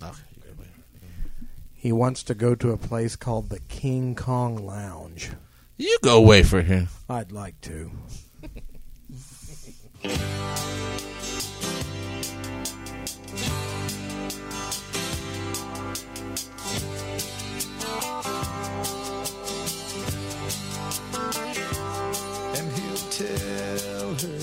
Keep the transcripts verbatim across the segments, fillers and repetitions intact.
Okay. He wants to go to a place called the King Kong Lounge. You go wait for him. I'd like to. And he'll tell her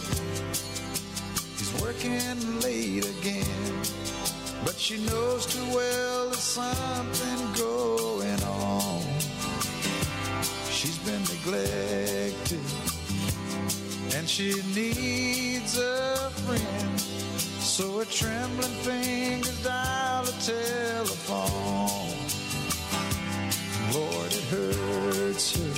he's working late again, but she knows too well there's something going on. She's been neglected, and she needs a friend. So her trembling fingers dial a telephone. Lord, it hurts her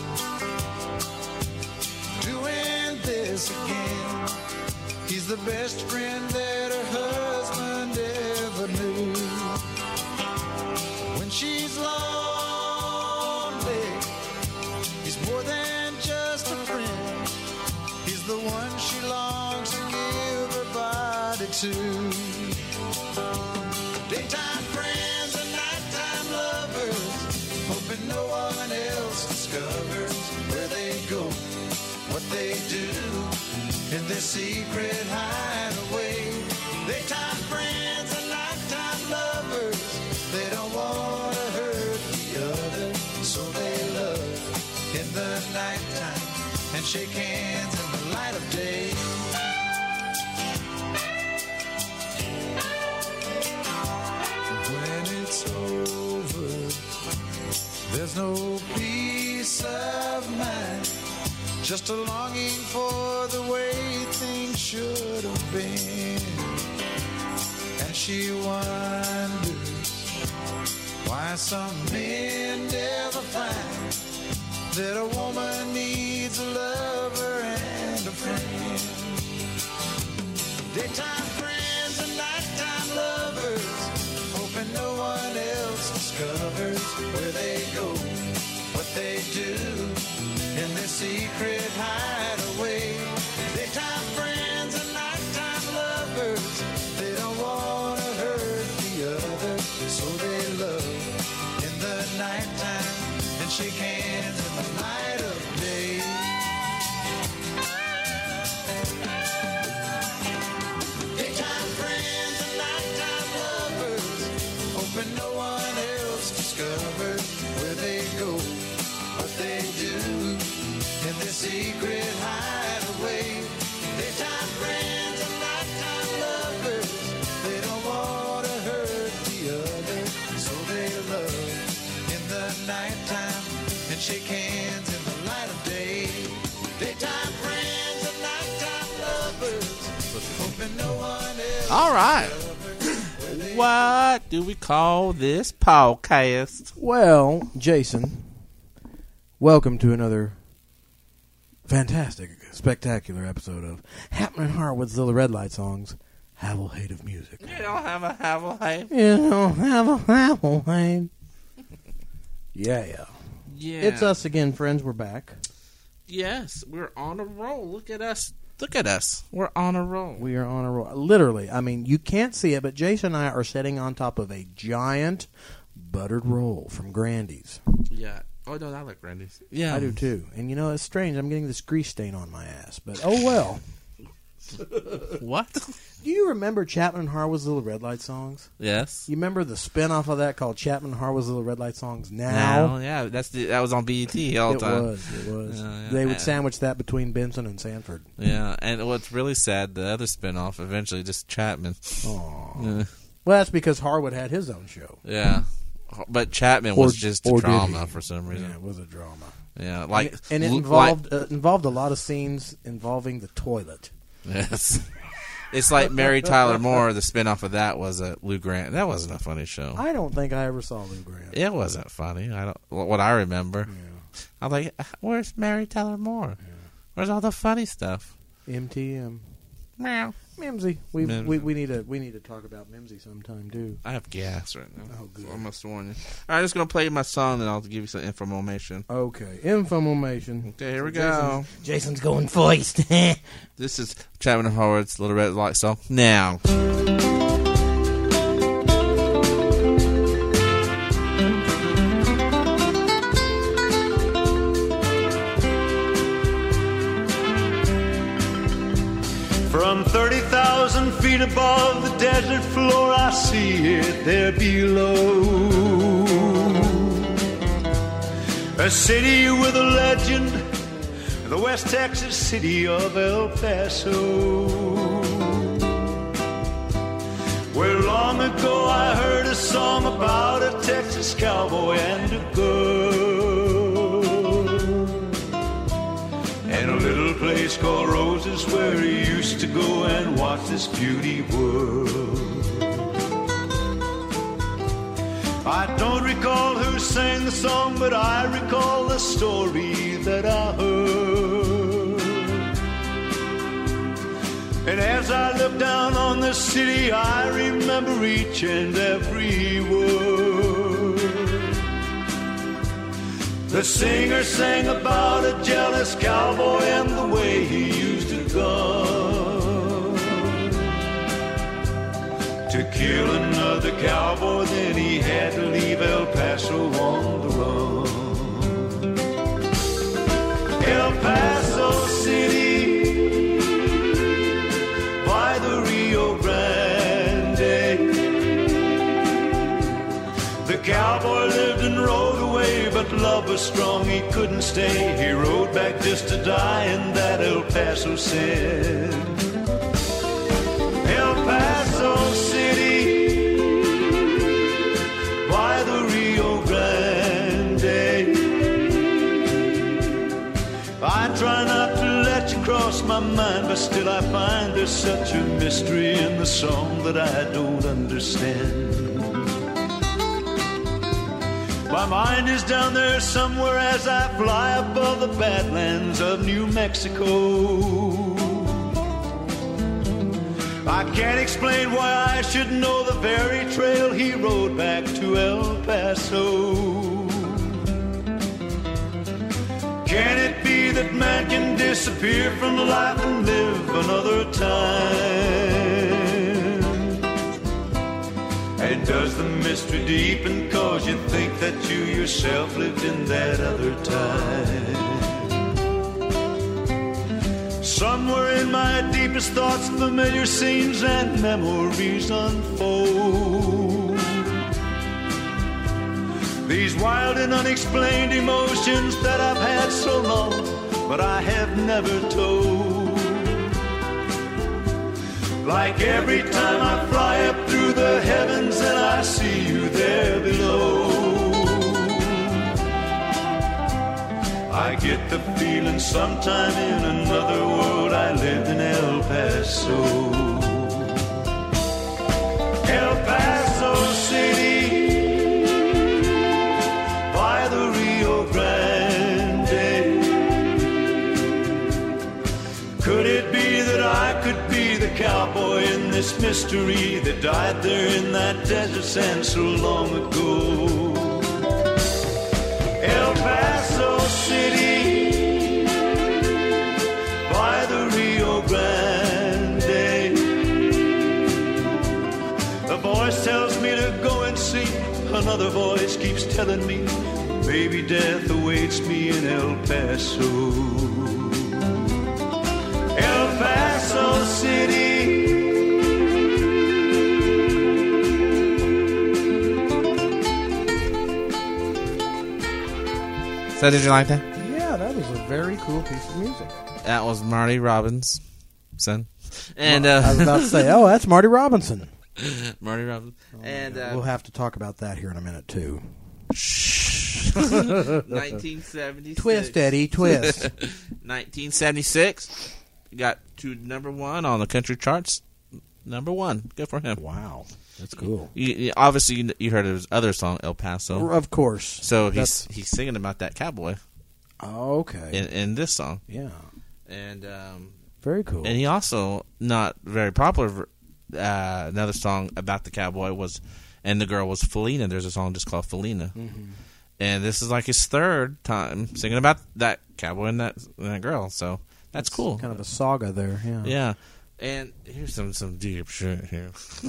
doing this again. He's the best friend that her husband ever knew. When she's lonely, he's more than just a friend. He's the one she longs to give her body to. Daytime friends and nighttime lovers, hoping no one else discovers where they go, what they do in their secret hideaway. Daytime friends and nighttime lovers, they don't want to hurt the other, so they love in the nighttime and shake hands in the light of day. When it's over, there's no peace of mind, just a longing for the way things should have been. And she wonders why some men never find that a woman needs a lover and a friend. Daytime friends and nighttime lovers, hoping no one else discovers where they go, what they do in their secret hideaway. Daytime friends and nighttime lovers, they don't want to hurt the other, so they love in the nighttime and shake hands in the light of day. Daytime friends and nighttime lovers, hoping no one else discovers where they go, what they do in their secret hideaway. Daytime friends and nighttime lovers, they don't want to hurt the other, so they love in the nighttime and shake hands in the light of day. Daytime friends and nighttime lovers, hoping no one else. All right. What do we call this podcast? Well, Jason, welcome to another fantastic, spectacular episode of Happening Harwood's Little Red Light Songs, Havel Hate of Music. You don't have a Havel Hate. You don't have a Havel Hate. Yeah, yeah. Yeah. It's us again, friends. We're back. Yes, we're on a roll. Look at us. Look at us. We're on a roll. We are on a roll. Literally, I mean, you can't see it, but Jason and I are sitting on top of a giant buttered roll from Grandy's. Yeah. Oh, no, I like Randy's. Yeah. I do, too. And, you know, it's strange. I'm getting this grease stain on my ass. But, oh, well. What? Do you remember Chapman and Harwood's Little Red Light Songs? Yes. You remember the spin-off of that called Chapman and Harwood's Little Red Light Songs Now? Now, yeah, that's the, that was on B E T all the it time. was, it was. Yeah, yeah. They would And- sandwich that between Benson and Sanford. Yeah, and what's really sad, the other spinoff eventually just Chapman. Aww. Yeah. Well, that's because Harwood had his own show. Yeah. But Chapman Or- was just a or did drama he? for some reason. Yeah, it was a drama. Yeah, like and it, and it l- involved uh, involved a lot of scenes involving the toilet. Like, yes. It's like Mary Tyler Moore. The spinoff of that was a Lou Grant. That wasn't a funny show. I don't think I ever saw Lou Grant. It wasn't funny. I don't. What I remember. Yeah. I'm like, where's Mary Tyler Moore? Yeah. Where's all the funny stuff? M T M. Meow. Mimsy. We, Mimsy. we we need to we need to talk about Mimsy sometime too. I have gas right now. Oh, good. So I must warn you. All right, I'm just gonna play my song and I'll give you some information. Okay, information. Okay, here we Jason's, go. Jason's going first. This is Chapman and Howard's Little Red Light Song. Now. feet above the desert floor, I see it there below. A city with a legend, the West Texas city of El Paso, where long ago I heard a song about a Texas cowboy and a girl, and a little place called Roses where he used to go and watch this beauty world. I don't recall who sang the song, but I recall the story that I heard. And as I look down on the city, I remember each and every word. The singer sang about a jealous cowboy and the way he used a gun to kill another cowboy. Then he had to leave El Paso on the run. El Paso City by the Rio Grande. The cowboy lived and rode away, but love was strong, he couldn't stay. He rode back just to die, and that El Paso said. El Paso City by the Rio Grande. I try not to let you cross my mind, but still I find there's such a mystery in the song that I don't understand. My mind is down there somewhere as I fly above the badlands of New Mexico. I can't explain why I should know the very trail he rode back to El Paso. Can it be that man can disappear from life and live another time? And does the mystery deepen cause you think that you yourself lived in that other time? Somewhere in my deepest thoughts, familiar scenes and memories unfold. These wild and unexplained emotions that I've had so long, but I have never told. Like every time I fly up through the heavens and I see you there below, I get the feeling sometime in another world I lived in El Paso. El Paso City by the Rio Grande. Could it be that I could be the cowboy in this mystery that died there in that desert sand so long ago? El Paso City by the Rio Grande. A voice tells me to go and see. Another voice keeps telling me baby death awaits me in El Paso. El Paso City. So did you like that? Yeah, that was a very cool piece of music. That was Marty Robinson. And Well, uh, I was about to say, oh, that's Marty Robinson. Marty Robinson. And uh, We'll have to talk about that here in a minute, too. nineteen seventy-six. Twist, Eddie, twist. nineteen seventy-six. Got to number one on the country charts. Number one. Good for him. Wow, that's cool. You, you, obviously, you, you heard of his other song, El Paso. Of course. So he's That's- he's singing about that cowboy Okay. in, in this song. Yeah. And um, Very cool. and he also, not very popular, uh, another song about the cowboy was, and the girl was Felina. There's a song just called Felina. Mm-hmm. And this is like his third time singing about that cowboy and that, and that girl. So that's cool. Kind of a saga there, yeah. Yeah. And here's some, some deep shit here.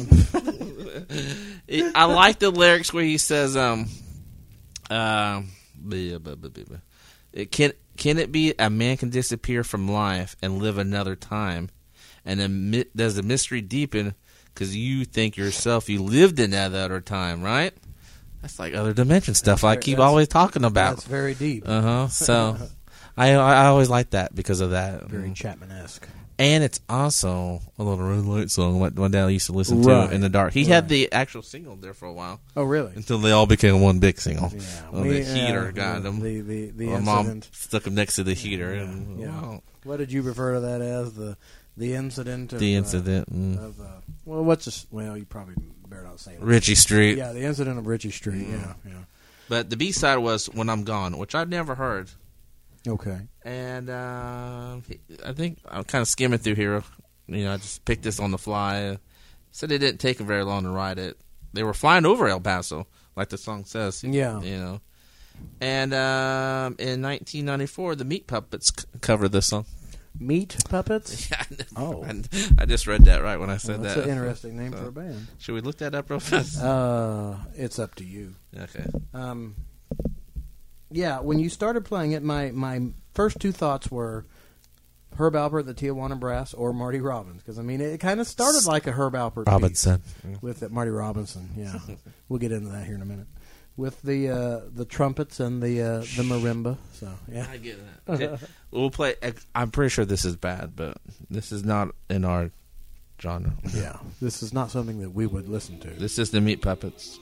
it, I like the lyrics where he says, um, uh, blah, blah, blah, blah, blah. It can, can it be a man can disappear from life and live another time? And then mi- does the mystery deepen because you think yourself you lived in that other time, right? That's like other dimension stuff I keep always talking about. That's very deep. Uh huh. So I I always like that because of that. Very Chapman-esque. And it's also a little Red Light song what one dad used to listen Right. to in the dark. He Right. had the actual single there for a while Oh, really? until they all became one big single. Yeah. Well, we- the heater yeah, got the, him. The, the, the My incident. mom stuck him next to the heater. Yeah, And, yeah. wow. What did you refer to that as? The the incident? Of, The incident. Uh, mm. of, uh, well, what's this? Well, you probably better not say it. Richie Street. Yeah, the incident of Richie Street. Mm. Yeah, yeah. But the B side was When I'm Gone, which I'd never heard. Okay. And uh, I think I'm kind of skimming through here. You know, I just picked this on the fly. Said it didn't take them very long to write it. They were flying over El Paso, like the song says. Yeah. You know. And um, in nineteen ninety-four, the Meat Puppets c- covered this song. Meat Puppets? Yeah, Oh. I, I just read that right when I said Well, that's that. an interesting name So, for a band. Should we look that up real fast? Uh, it's up to you. Okay. Um, yeah, when you started playing it, my, my first two thoughts were Herb Alpert, the Tijuana Brass, or Marty Robbins. Because, I mean, it kind of started like a Herb Alpert Robinson. piece with it. Marty Robinson, yeah. We'll get into that here in a minute. With the uh, the trumpets and the uh, the marimba. So, yeah. I get that. Okay. We'll play. I'm pretty sure this is bad, but this is not in our genre. Yeah. This is not something that we would listen to. This is the Meat Puppets.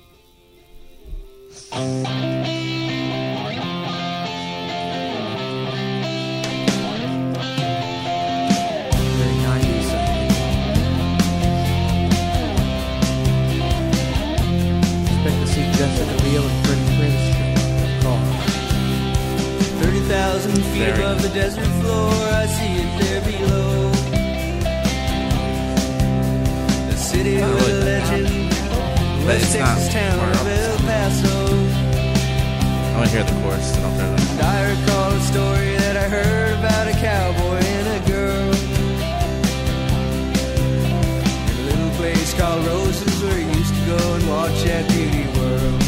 Very nineties sounding. Expect to see Jessica Biel and Freddie Prinze show up. thirty thousand feet Very. above the desert floor, I see it there below. The city Not with really. a legend, But West it's Texas not town Marty of El Paso. I want to hear the chorus, and I'll turn it on. And I recall a story that I heard about a cowboy and a girl in a little place called Roses, where he used to go and watch that beauty world.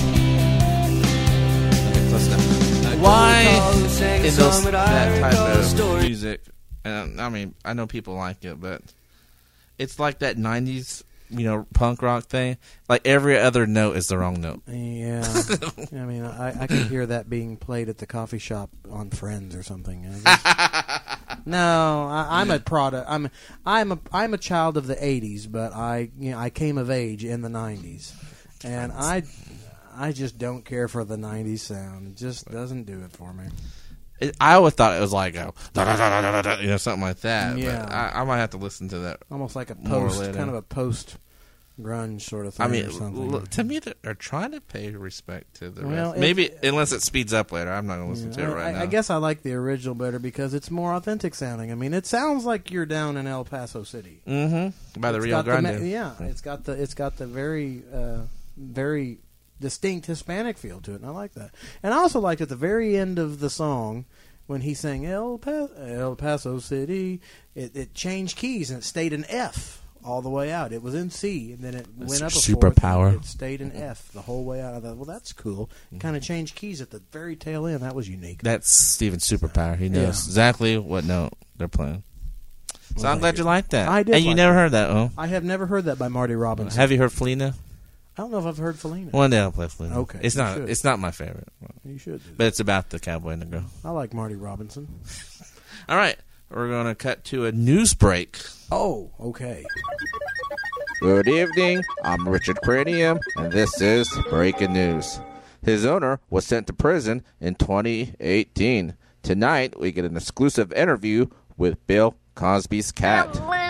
Okay, let's I not. don't Why recall who sang the in song, those, but I that type recall the of story. music? And I mean, I know people like it, but it's like that nineties, you know, punk rock thing. Like every other note is the wrong note. Yeah. I mean, I, I could hear that being played at the coffee shop on Friends or something. I guess. No, I, I'm a product. I'm I'm a I'm a child of the eighties, but I you know I came of age in the nineties, and I I just don't care for the nineties sound. It just doesn't do it for me. It, I always thought it was like a, da, da, da, da, da, da, you know, something like that. Yeah. But I, I might have to listen to that. Almost like a More post, later. kind of a post grunge sort of thing. I mean, or something. l- to me, they're trying to pay respect to the Well, rest. it- Maybe unless it speeds up later. I'm not going to listen Yeah, to it right I, now. I guess I like the original better because it's more authentic sounding. I mean, it sounds like you're down in El Paso City. Mm-hmm. By the It's Rio got Grande. ma- yeah, it's got the it's got the very uh, very distinct Hispanic feel to it, and I like that. And I also liked at the very end of the song when he sang El, pa- El Paso City, it, it changed keys and it stayed in F all the way out. It was in C, and then it That's went up a superpower. fourth, and it stayed in F the whole way out. I thought, well, that's cool. Kind of changed keys at the very tail end. That was unique. That's Steven's superpower. He knows Yeah. exactly what note they're playing. So Well, I'm thank glad you. you liked that. I did And you like never that. heard that, oh? I have never heard that by Marty Robbins. Have you heard Felina? I don't know if I've heard Felina. One day I'll play Felina. Okay, It's you not. should. It's not my favorite, You should. Do but it's about the cowboy and the girl. I like Marty Robinson. All right, we're going to cut to a news break. Oh, okay. Good evening, I'm Richard Cranium, and this is Breaking News. His owner was sent to prison in twenty eighteen. Tonight, we get an exclusive interview with Bill Cosby's cat.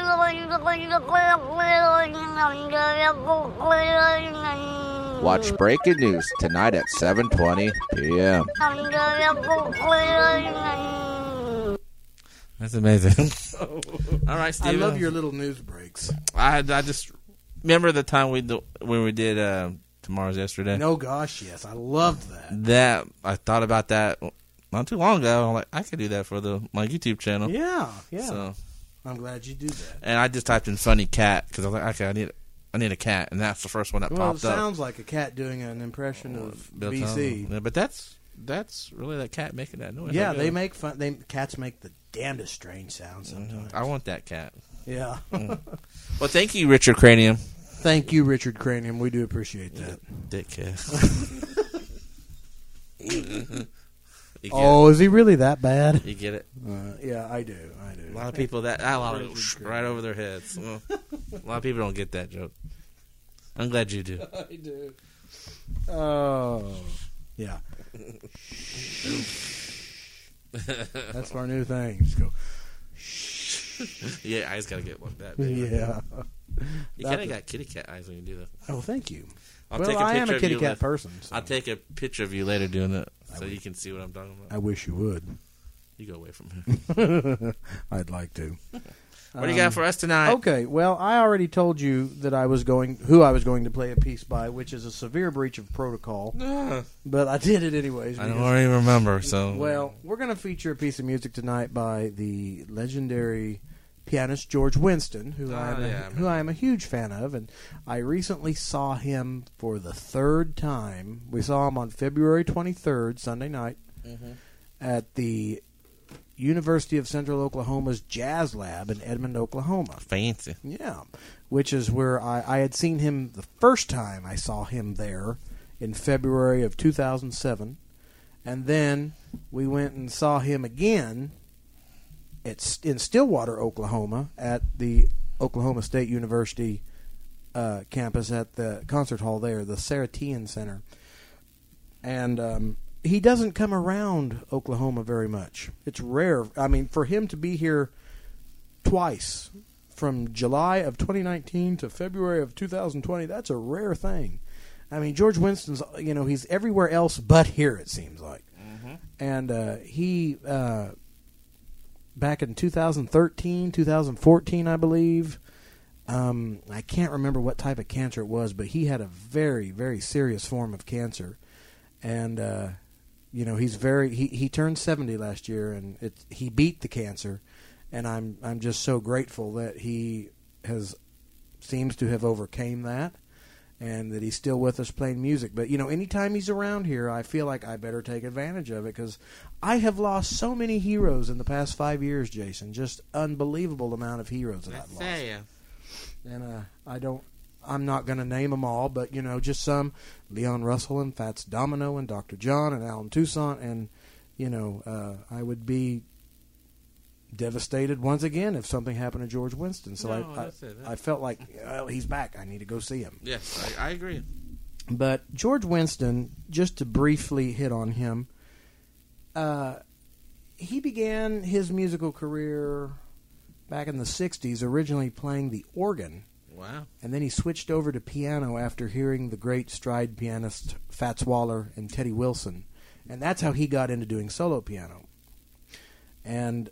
Watch Breaking News tonight at seven twenty p.m. That's amazing. All right, I Steve. love your little news breaks. I I just remember the time we do, when we did uh, Tomorrow's Yesterday. No, gosh, yes, I loved that. That I thought about that not too long ago. I'm like, I could do that for the my YouTube channel. Yeah, yeah. So, I'm glad you do that. and I just typed in funny cat because I was like, okay, I need I need a cat, and that's the first one that Well, it popped up. sounds like a cat doing an impression of Bill B C. Cosby. Yeah, but that's that's really that cat making that noise. Yeah, Like, they uh, make fun. They cats make the damnedest strange sounds sometimes. I want that cat. Yeah. Well, thank you, Richard Cranium. Thank you, Richard Cranium. We do appreciate that. Dickhead. You get Oh, is he really that bad? it? You get it? Uh, yeah, I do. I do. A lot of people that a lot of right over their heads. Well, a lot of people don't get that joke. I'm glad you do. I do. Oh, yeah. That's our new thing. Just go. Yeah, eyes gotta get like that. Baby. Yeah. You kind of got kitty cat eyes when you do that. Oh, thank you. I'll well, take a I am picture a of kitty you cat with- person. So I'll take a picture of you later doing it, so you can see what I'm talking about. I wish you would. You go away from him. I'd like to. What do you got for us tonight? Okay, well, I already told you that I was going, who I was going to play a piece by, which is a severe breach of protocol, Ah, but I did it anyways. I don't because- already remember. So Well, we're going to feature a piece of music tonight by the legendary pianist George Winston, who Oh, I am a, yeah, I who I am a huge fan of, and I recently saw him for the third time. We saw him on February twenty-third, Sunday night, Mhm. at the University of Central Oklahoma's Jazz Lab in Edmond, Oklahoma. fancy. Yeah, which is where I, I had seen him the first time I saw him there in February of two thousand seven, and then we went and saw him again at, in Stillwater, Oklahoma, at the Oklahoma State University uh, campus at the concert hall there, the Saratian Center. And um, he doesn't come around Oklahoma very much. It's rare. I mean, for him to be here twice, from July of twenty nineteen to February of two thousand twenty, that's a rare thing. I mean, George Winston's, you know, he's everywhere else but here, it seems like. Mm-hmm. And uh, he, uh, back in two thousand thirteen, two thousand fourteen, I believe, um, I can't remember what type of cancer it was, but he had a very, very serious form of cancer. And, uh, you know, he's very, he, he turned seventy last year, and it, he beat the cancer. And I'm I'm just so grateful that he has seems to have overcame that, and that he's still with us playing music. But you know, anytime he's around here, I feel like I better take advantage of it, because I have lost so many heroes in the past five years, Jason. Just unbelievable amount of heroes that I've lost. Yeah. And uh, I don't. I'm not going to name them all, but you know, just some: Leon Russell and Fats Domino and Doctor John and Alan Toussaint, and you know, uh, I would be devastated once again if something happened to George Winston. So No, I, I, that's it. I felt like, well, he's back. I need to go see him. Yes, I, I agree. But George Winston, just to briefly hit on him, uh, he began his musical career back in the sixties, originally playing the organ. Wow. And then he switched over to piano after hearing the great stride pianist Fats Waller and Teddy Wilson. And that's how he got into doing solo piano. And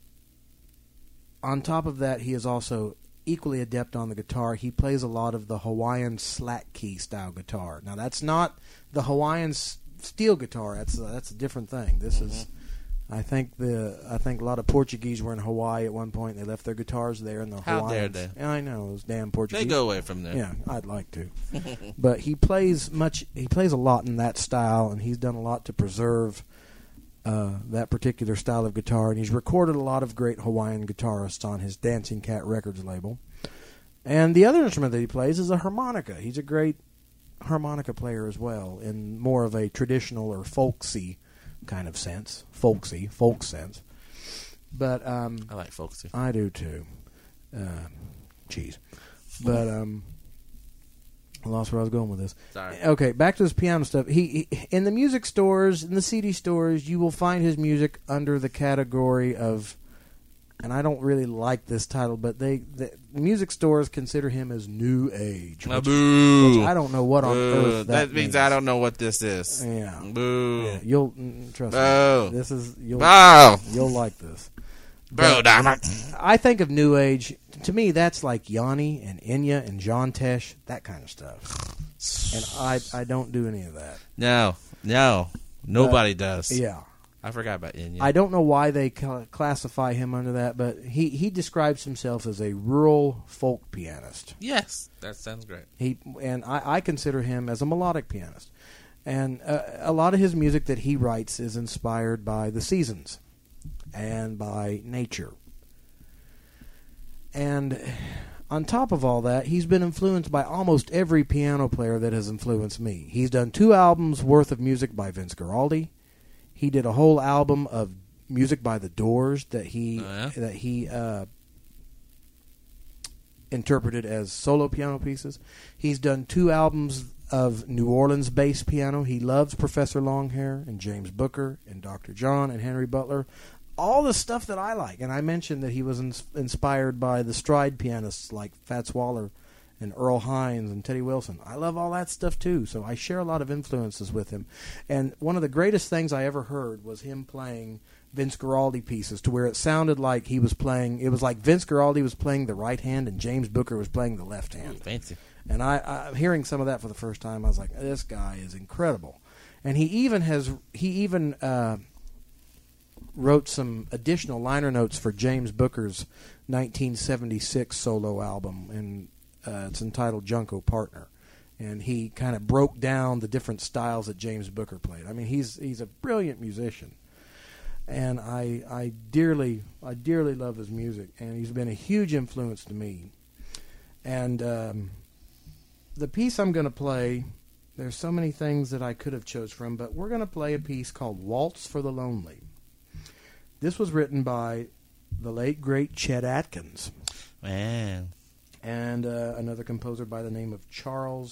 on top of that, he is also equally adept on the guitar. He plays a lot of the Hawaiian slack key style guitar. Now, that's not the Hawaiian s- steel guitar. That's a, that's a different thing. This mm-hmm. is, I think the I think a lot of Portuguese were in Hawaii at one point. They left their guitars there, and the How Hawaiians. dare they? Yeah, I know, those damn Portuguese. They go away from there. Yeah, I'd like to. But he plays much. He plays a lot in that style, and he's done a lot to preserve uh, that particular style of guitar. And he's recorded a lot of great Hawaiian guitarists on his Dancing Cat Records label. And the other instrument that he plays is a harmonica. He's a great harmonica player as well, in more of a traditional or folksy kind of sense, folksy, folk sense. But um, I like folksy. I do too. Uh, cheese. But um, I lost where I was going with this. Sorry. Okay, back to this piano stuff. He, he in the music stores, in the C D stores, you will find his music under the category of, and I don't really like this title, but they the music stores consider him as new age. Uh, Which, boo. which I don't know what on Boo. earth that, that means I don't know what this is. Yeah. Boo. Yeah, you'll mm, trust Boo. me. This is you'll Boo. you'll like this. Boo, damn it. I think of new age. To me, that's like Yanni and Enya and John Tesh, that kind of stuff. And I I don't do any of that. No. No. Nobody does. Yeah. I forgot about Inya. I don't know why they cl- classify him under that, but he, he describes himself as a rural folk pianist. Yes. That sounds great. He and I, I consider him as a melodic pianist. And uh, a lot of his music that he writes is inspired by the seasons and by nature. And on top of all that, he's been influenced by almost every piano player that has influenced me. He's done two albums worth of music by Vince Guaraldi. He did a whole album of music by The Doors that he Oh, yeah? that he uh, interpreted as solo piano pieces. He's done two albums of New Orleans bass piano. He loves Professor Longhair and James Booker and Doctor John and Henry Butler. All the stuff that I like. And I mentioned that he was ins- inspired by the stride pianists like Fats Waller and Earl Hines and Teddy Wilson. I love all that stuff too, so I share a lot of influences with him. And one of the greatest things I ever heard was him playing Vince Guaraldi pieces to where it sounded like he was playing, it was like Vince Guaraldi was playing the right hand and James Booker was playing the left hand. Fancy. And I, I hearing some of that for the first time, I was like, this guy is incredible. And he even has, he even uh, wrote some additional liner notes for James Booker's nineteen seventy-six solo album, and uh, it's entitled Junko Partner. And he kind of broke down the different styles that James Booker played. I mean, he's he's a brilliant musician, and I I dearly I dearly love his music, and he's been a huge influence to me. And um, the piece I'm going to play, there's so many things that I could have chose from, but we're going to play a piece called Waltz for the Lonely. This was written by the late, great Chet Atkins. Man. And uh, another composer by the name of Charles,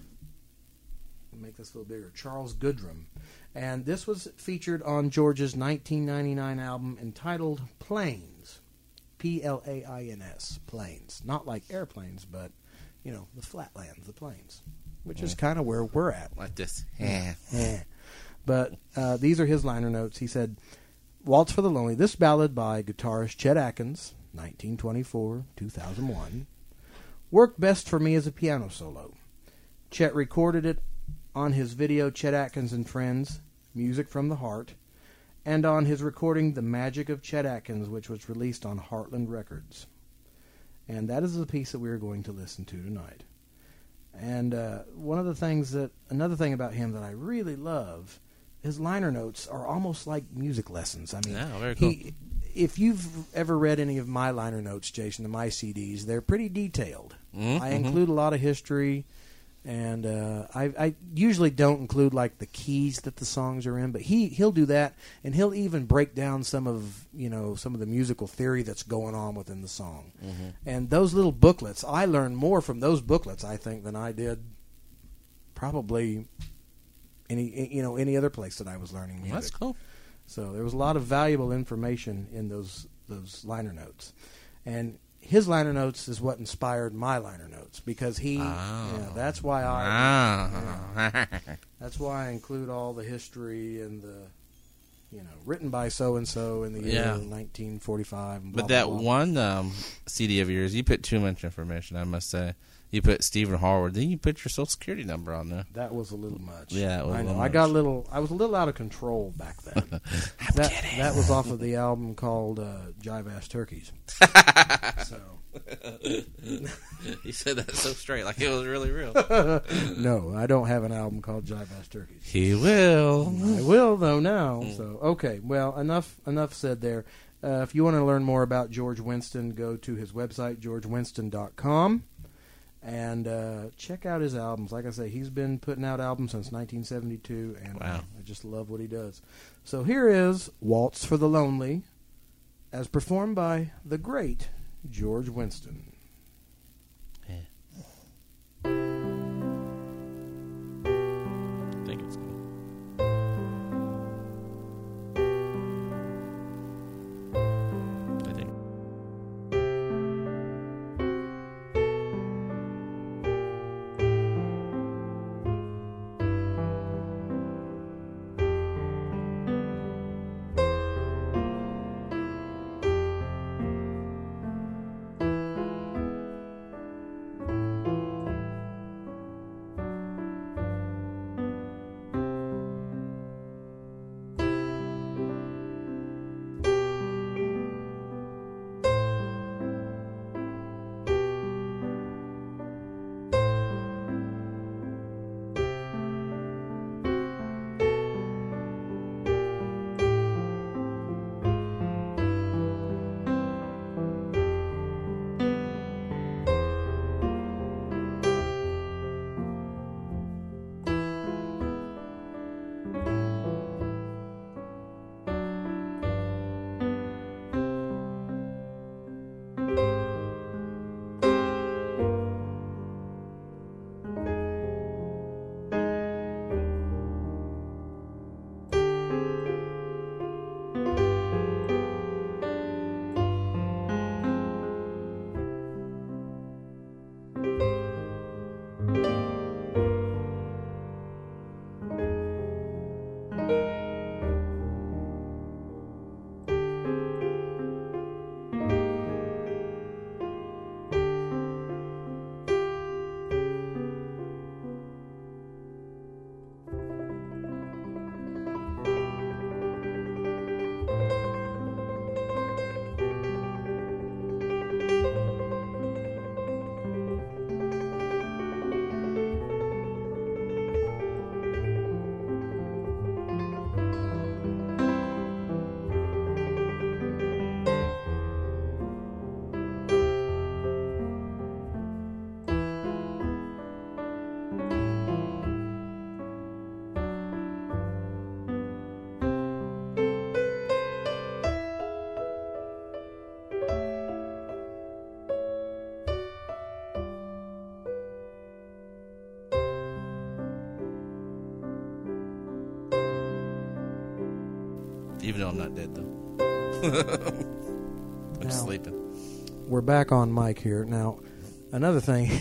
make this a little bigger, Charles Goodrum. And this was featured on George's nineteen ninety-nine album entitled Plains. P L A I N S, Plains. Not like airplanes, but, you know, the flatlands, the plains, which is kind of where we're at. Like this. Yeah. Yeah. But uh, these are his liner notes. He said, Waltz for the Lonely, this ballad by guitarist Chet Atkins, nineteen twenty-four to two thousand one, worked best for me as a piano solo. Chet recorded it on his video Chet Atkins and Friends, Music from the Heart, and on his recording The Magic of Chet Atkins, which was released on Heartland Records. And that is the piece that we're going to listen to tonight. And uh, one of the things that, another thing about him that I really love, his liner notes are almost like music lessons. I mean, Yeah, very cool. he, if you've ever read any of my liner notes, Jason, to my C Ds, they're pretty detailed. Mhm, I mhm. include a lot of history, and uh, I, I usually don't include like the keys that the songs are in, but he he'll do that, and he'll even break down some of you know some of the musical theory that's going on within the song. Mm-hmm. And those little booklets, I learned more from those booklets, I think, than I did probably any you know any other place that I was learning music. That's cool. So there was a lot of valuable information in those those liner notes, and his liner notes is what inspired my liner notes because he. Oh. Yeah, that's why I. Ah. That's why I include all the history and the, you know, written by so and so in the Yeah. year nineteen forty-five. And blah, But that blah, blah. one um, C D of yours, you put too much information, I must say. You put Stephen Harwood, then you put your social security number on there. That was a little much. Yeah, it was I a know. little I got a much. little. I was a little out of control back then. that that was off of the album called uh, Jive Ass Turkeys. So You said that so straight, like it was really real. no, I don't have an album called Jive Ass Turkeys. He will. I will though now. Mm. So okay, well enough enough said there. Uh, if you want to learn more about George Winston, go to his website george winston dot com and uh, check out his albums. Like I say, he's been putting out albums since nineteen seventy-two, and Wow. uh, I just love what he does. So here is Waltz for the Lonely, as performed by the great George Winston. I think it's cool. I think. Even though I'm not dead, though. I'm Now, sleeping. We're back on mic here. Now, another thing.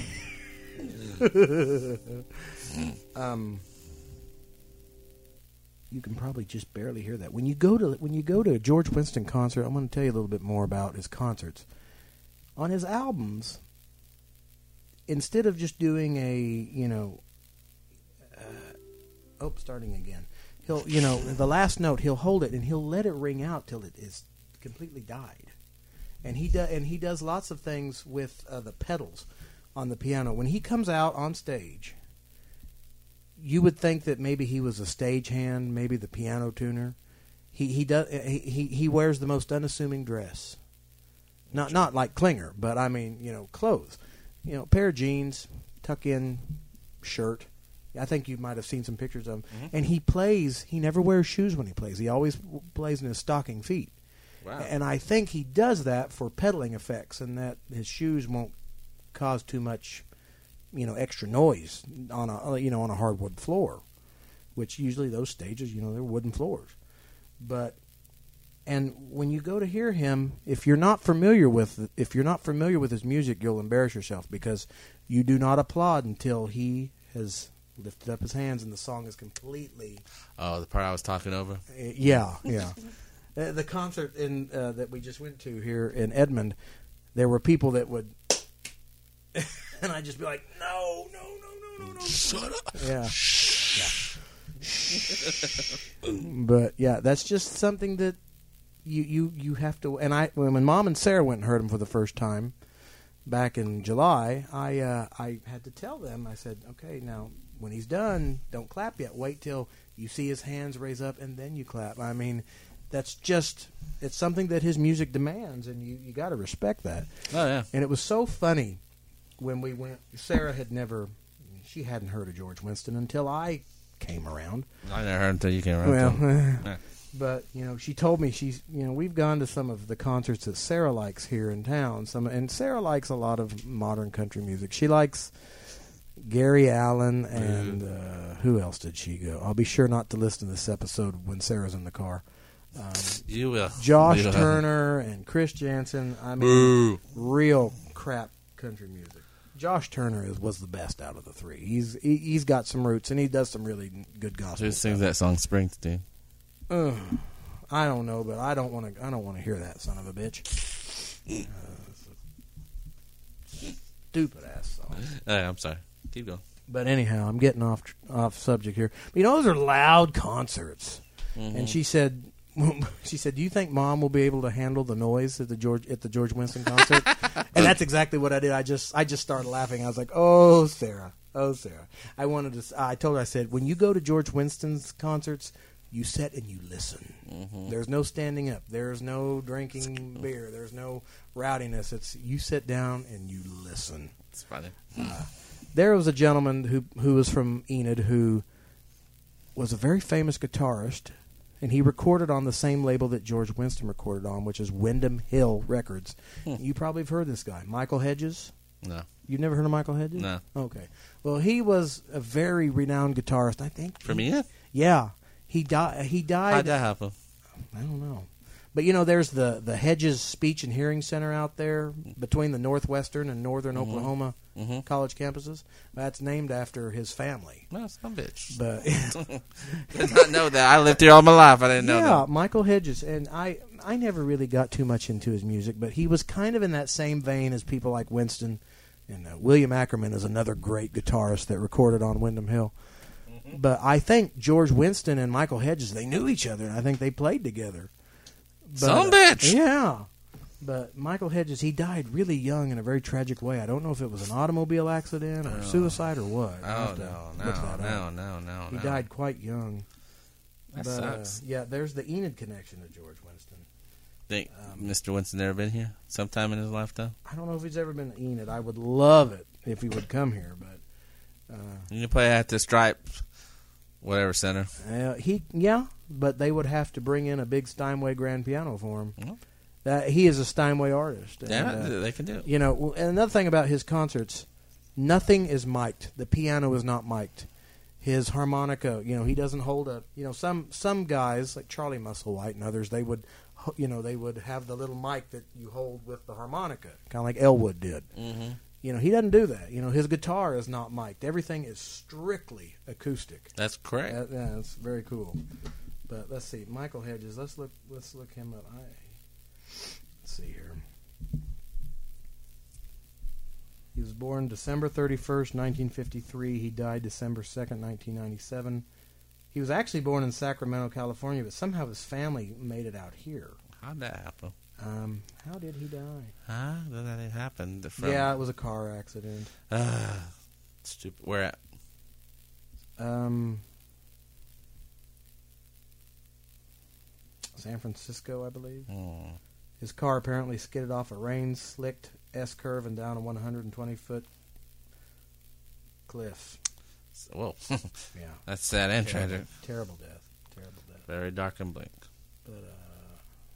um, you can probably just barely hear that. When you go to when you go to a George Winston concert, I'm going to tell you a little bit more about his concerts. On his albums, instead of just doing a, you know, uh, oh, starting again. He'll, you know, the last note, he'll hold it and he'll let it ring out till it is completely died. And he does, and he does lots of things with uh, the pedals on the piano. When he comes out on stage, you would think that maybe he was a stagehand, maybe the piano tuner. He he does he he wears the most unassuming dress. Not not like Klinger, but I mean, you know, clothes. You know, pair of jeans, tuck in shirt. I think you might have seen some pictures of him. Mm-hmm. And he plays, he never wears shoes when he plays. He always w- plays in his stocking feet. Wow. And I think he does that for pedaling effects, and that his shoes won't cause too much, you know, extra noise on a, you know, on a hardwood floor, which usually those stages, you know, they're wooden floors. But, and when you go to hear him, if you're not familiar with, if you're not familiar with his music, you'll embarrass yourself, because you do not applaud until he has lifted up his hands and the song is completely. Oh, the part I was talking over? Uh, yeah, yeah. uh, the concert in uh, that we just went to here in Edmond, there were people that would, and I'd just be like, no, no, no, no, no, no. Shut up. Yeah. yeah. But, yeah, that's just something that you, you, you have to, and I, when Mom and Sarah went and heard him for the first time back in July, I, uh, I had to tell them, I said, okay, now, when he's done, don't clap yet. Wait till you see his hands raise up, and then you clap. I mean, that's just, it's something that his music demands, and you, you got to respect that. Oh, yeah. And it was so funny when we went, Sarah had never, she hadn't heard of George Winston until I came around. I never heard until you came around. Well, Yeah. but, you know, she told me, she's, you know, we've gone to some of the concerts that Sarah likes here in town. Some, and Sarah likes a lot of modern country music. She likes Gary Allen, and uh, who else did she go? I'll be sure not to listen to this episode when Sarah's in the car. Um, You will. Josh You will. Turner and Chris Jansen. I mean, Boo. real crap country music. Josh Turner is was the best out of the three. He's he, he's got some roots, and he does some really good gospel. Who sings stuff. that song, Springsteen? Ugh, I don't know, but I don't want to. I don't want to hear that son of a bitch. Uh, stupid ass song. Hey, I'm sorry. Keep going. But anyhow, I'm getting off off subject here. But you know, those are loud concerts. Mm-hmm. And she said, she said, "Do you think Mom will be able to handle the noise at the George at the George Winston concert?" And that's exactly what I did. I just I just started laughing. I was like, "Oh, Sarah, oh, Sarah." I wanted to. I told her, I said, "When you go to George Winston's concerts, you sit and you listen. Mm-hmm. There's no standing up. There's no drinking beer. There's no rowdiness. It's you sit down and you listen." It's funny. Uh, there was a gentleman who who was from Enid who was a very famous guitarist, and he recorded on the same label that George Winston recorded on, which is Windham Hill Records. Hmm. You probably have heard this guy, Michael Hedges. No. You've never heard of Michael Hedges? No. Okay. Well, he was a very renowned guitarist. I think. From he, Enid? Yeah. He died. He died. How'd that happen? I don't know. But, you know, there's the, the Hedges Speech and Hearing Center out there between the Northwestern and Northern mm-hmm. Oklahoma mm-hmm. college campuses. That's named after his family. No, some bitch. But did not know that. I lived here all my life. I didn't know yeah, that. Yeah, Michael Hedges. And I, I never really got too much into his music, but he was kind of in that same vein as people like Winston. And uh, William Ackerman is another great guitarist that recorded on Windham Hill. Mm-hmm. But I think George Winston and Michael Hedges, they knew each other, and I think they played together. But, Some bitch. Uh, yeah. But Michael Hedges, he died really young in a very tragic way. I don't know if it was an automobile accident or oh. suicide or what. Oh, no, no, no, no, no. He died quite young. That but, sucks. Uh, yeah, there's the Enid connection to George Winston. Think um, Mister Winston ever been here sometime in his lifetime? I don't know if he's ever been to Enid. I would love it if he would come here, but... Uh, you can play at the Stripe, whatever center. Uh, he, yeah, but they would have to bring in a big Steinway grand piano for him. Mm-hmm. Uh, he is a Steinway artist. And, yeah, uh, they can do it. You know, and another thing about his concerts, nothing is mic'd. The piano is not mic'd. his harmonica, you know, he doesn't hold a, you know, some some guys like Charlie Musselwhite and others, they would, you know, they would have the little mic that you hold with the harmonica, kind of like Elwood did. Mm-hmm. You know, he doesn't do that. You know, his guitar is not mic'd. Everything is strictly acoustic. That's correct. Uh, yeah, it's very cool. But let's see, Michael Hedges. Let's look. Let's look him up. I, let's see here. He was born December thirty-first, nineteen fifty-three. He died December second, nineteen ninety-seven. He was actually born in Sacramento, California, but somehow his family made it out here. How'd that happen? Um, how did he die? Huh? Did that happen? From, yeah, it was a car accident. Uh, stupid. Where at? Um, San Francisco, I believe. Hmm. His car apparently skidded off a rain-slicked S-curve and down a one hundred twenty foot cliff. Whoa. Yeah. That's sad and Terrible, tragic. terrible death. Terrible death. Very dark and bleak. But, uh,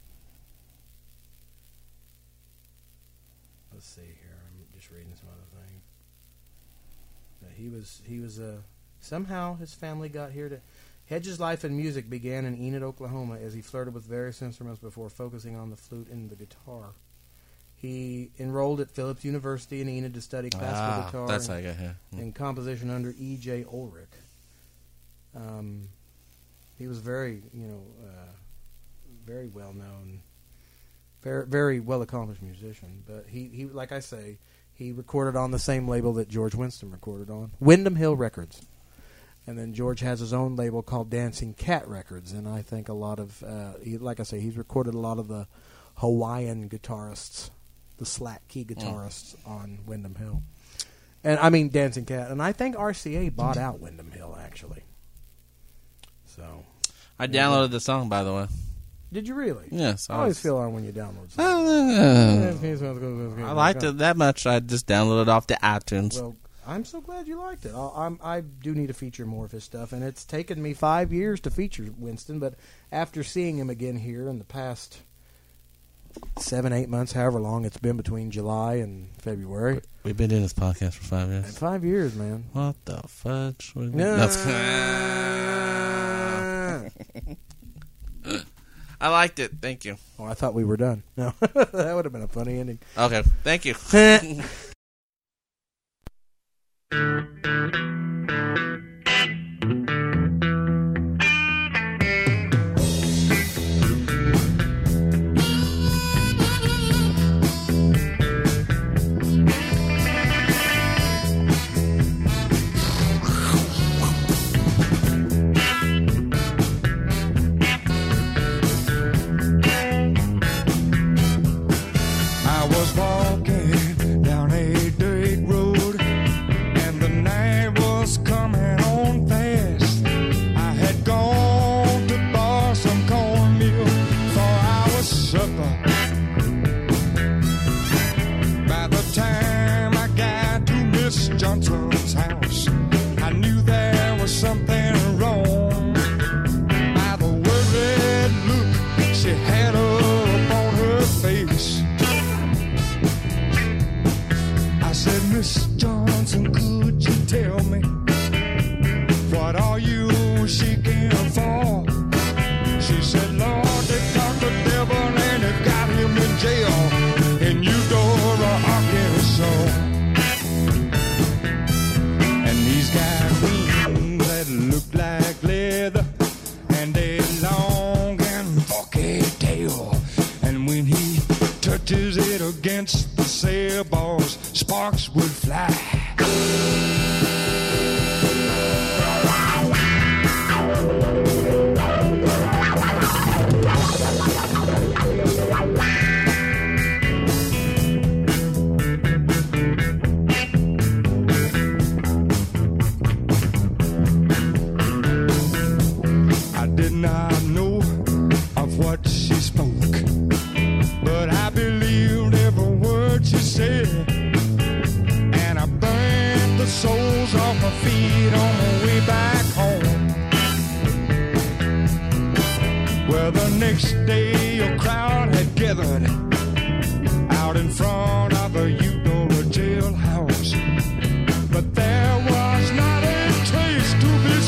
let's see here. I'm just reading some other things. But he was, he was, uh, somehow his family got here to... Hedges' life in music began in Enid, Oklahoma, as he flirted with various instruments before focusing on the flute and the guitar. He enrolled at Phillips University in Enid to study classical Ah, guitar that's and, how I got here. Hmm. and composition under E J Ulrich. Um, he was very, you know, uh, very well known, very, very well accomplished musician. But he, he, like I say, he recorded on the same label that George Winston recorded on, Windham Hill Records. And then George has his own label called Dancing Cat Records, and I think a lot of, uh, he, like I say, he's recorded a lot of the Hawaiian guitarists, the slack key guitarists mm. on Windham Hill. And I mean Dancing Cat, and I think R C A bought out Windham Hill actually. So I downloaded the song, by the way. did you really? Yes. I always feel on when you download something. I liked it that much. I just downloaded it off the iTunes. Well, I'm so glad you liked it. I'll, I'm, I do need to feature more of his stuff, and it's taken me five years to feature Winston, but after seeing him again here in the past seven, eight months, however long it's been between July and February. We've been doing this podcast for five years. Five years, man. What the fudge? What No. I liked it. Thank you. Oh, I thought we were done. No, that would have been a funny ending. Okay. Thank you. I was walking down a dirt road, and the night was coming on fast. I had gone to buy some cornmeal for our supper. By the time I got to Miss Johnson's house, I knew there was something wrong. By the worried look she had up on her face, I said, Miss Johnson, could you tell me, what are you seeking for? She said, Lord, they got the devil and they got him in jail in Eudora, Arkansas. And he's got wings that look like leather and a long and forky tail. And when he touches it against the sailboats, sparks would fly. I did not know of what she spoke, but I believed every word she said, and I burned the soles off my feet on my way back home. Well, the next day a crowd had gathered out in front of the Eudora jailhouse, but there was not a trace to be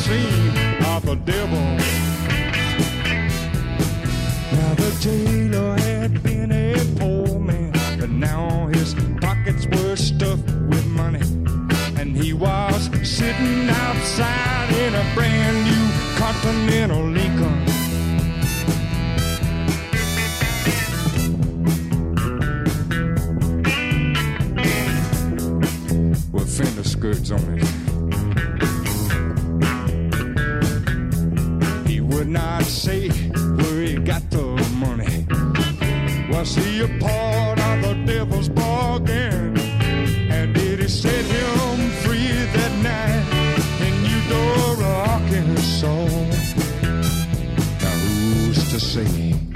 could not say where he got the money. Was he a part of the devil's bargain? And did he set him free that night in Eudora, Arkansas? Now who's to say?